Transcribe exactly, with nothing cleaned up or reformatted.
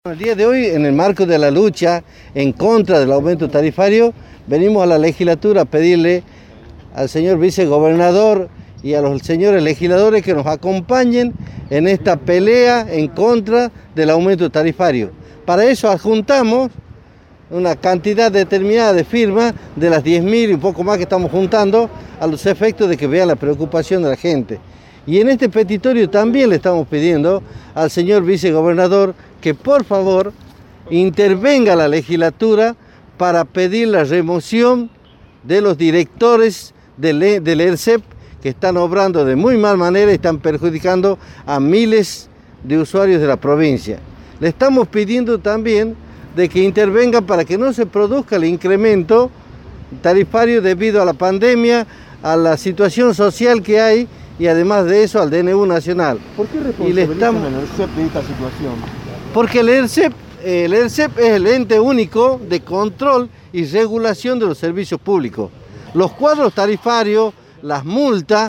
El día de hoy, en el marco de la lucha en contra del aumento tarifario, venimos a la legislatura a pedirle al señor vicegobernador y a los señores legisladores que nos acompañen en esta pelea en contra del aumento tarifario. Para eso adjuntamos una cantidad determinada de firmas, de las diez mil y un poco más que estamos juntando, a los efectos de que vean la preocupación de la gente. Y en este petitorio también le estamos pidiendo al señor vicegobernador que por favor intervenga la legislatura para pedir la remoción de los directores del, del ERCEP que están obrando de muy mal manera y están perjudicando a miles de usuarios de la provincia. Le estamos pidiendo también de que intervengan para que no se produzca el incremento tarifario debido a la pandemia, a la situación social que hay y además de eso al D N U nacional. ¿Por qué responsabilizan estamos... al ERCEP de esta situación? Porque el ERCEP, el ERCEP es el ente único de control y regulación de los servicios públicos. Los cuadros tarifarios, las multas,